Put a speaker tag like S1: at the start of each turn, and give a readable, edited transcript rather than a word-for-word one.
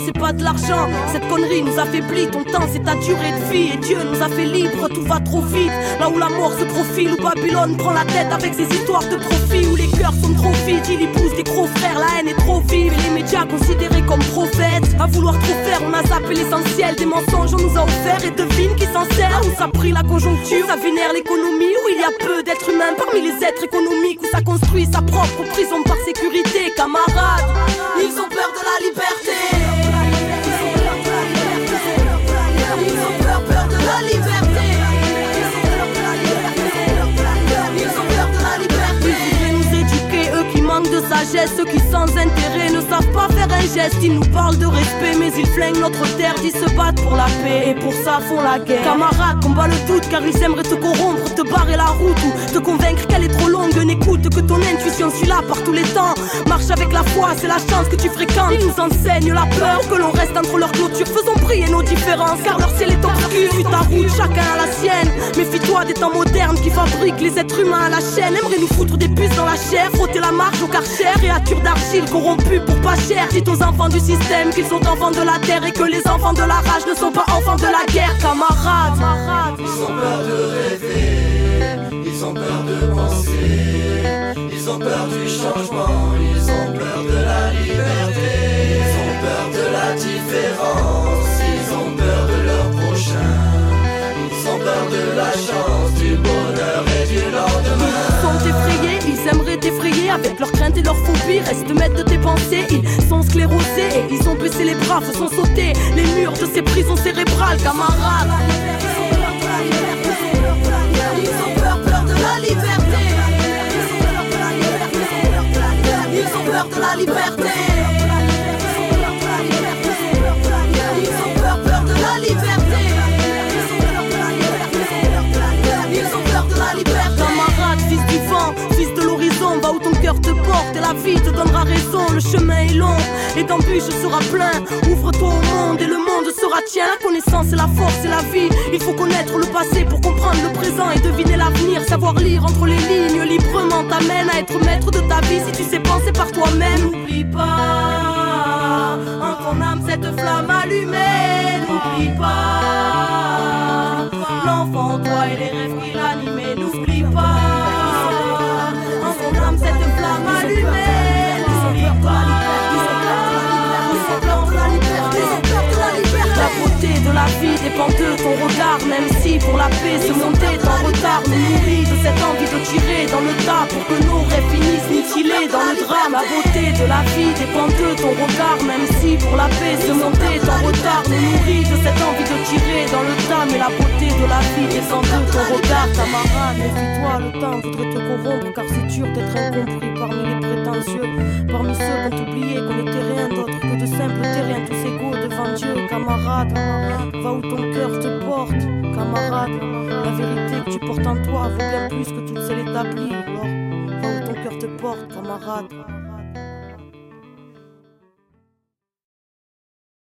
S1: c'est pas de l'argent. Cette connerie nous affaiblit, ton temps c'est ta durée de vie. Et Dieu nous a fait libre, tout va trop vite. Là où la mort se profile, où Babylone prend la tête avec ses histoires de profit. Où les cœurs sont trop vides, il y pousse des gros frères, la haine est trop vive. Et les médias considérés comme prophètes. À vouloir trop faire, on a zappé l'essentiel. Des mensonges on nous a offert et devine qui s'en sert. Où ça pris la conjoncture, ça vénère l'économie. Où il y a peu d'êtres humains parmi les êtres économiques. Où ça construit sa propre prison par sécurité. Camarades, ils ont peur de la liberté. Ils ont peur de la liberté. Ils ont peur de la liberté. Ils voudraient nous éduquer, eux qui manquent de sagesse. Ceux qui sans intérêt ne savent pas faire un geste. Ils nous parlent de respect mais ils flinguent notre terre. Ils se battent pour la paix et pour ça font la guerre. Camarades, combat le doute car ils aimeraient te corrompre, te barrer la route ou te convaincre qu'elle est trop longue. N'écoute que ton intuition, suis là par tous les temps. Marche avec la foi, c'est la chance que tu fréquentes. Ils nous enseignent la peur que l'on reste entre leurs clôtures. Faisons briller nos différences car leur ciel est obscur. Suis ta route, chacun a la sienne. Méfie-toi des temps modernes qui fabriquent les êtres humains à la chaîne. Aimeraient nous foutre des puces dans la chair, frotter la marche au karcher. Créatures d'argile corrompues pour pas cher. Dites aux enfants du système qu'ils sont enfants de la terre et que les enfants de la rage ne sont pas enfants de la guerre. Camarades,
S2: ils ont peur de rêver, ils ont peur de penser, ils ont peur du changement, ils ont peur de la liberté, ils ont peur de la différence, ils ont peur de leur prochain, ils ont peur de la chance, du bonheur et du lendemain.
S1: Ils sont effrayés, ils aimeraient t'effrayer avec leurs craintes et leurs phobies. Reste maître de tes pensées, ils sont sclérosés et ils ont baissé les bras, faisant sauter les murs de ces prisons cérébrales. Camarades, ils ont peur de la liberté. Ils ont peur de la liberté. Ils ont peur de la liberté. Ils ont peur de la liberté. Camarade, fils du vent, fils de l'horizon, va où ton cœur te porte et la vie te donnera raison. Le chemin est long et d'embûches sera plein. Ouvre-toi au monde et le monde sera tien. La connaissance et la force et la vie. Il faut connaître le passé pour comprendre le présent et deviner l'avenir. Savoir lire entre les lignes librement t'amène à être maître de ta vie si tu sais penser par toi-même. N'oublie pas en ton âme cette flamme allumée. N'oublie pas l'enfant en toi et les rêves qui l'animaient. N'oublie pas en ton âme cette flamme allumée. N'oublie pas la beauté de la vie dépend de ton regard. Même si pour la paix se monter en retard nous nourrit de cette envie de tirer dans le tas pour que nos rêves finissent mutilés dans le drame. La beauté de la vie dépend de ton regard. Même si pour la paix se monter en retard nous nourrit de cette envie de tirer dans le tas. Mais la beauté de la vie dépend de ton regard. Camarade, méfie-toi, le temps voudrait te corrompre car c'est dur d'être incompris parmi les prétentieux. Parmi ceux qui ont oublié qu'on n'était rien d'autre que de simples terriens tous égaux devant Dieu. Camarade, va où ton cœur te porte. Camarade, la vérité que tu portes en toi vaut bien plus que toutes celles établies. Alors, va où ton cœur te porte, camarade.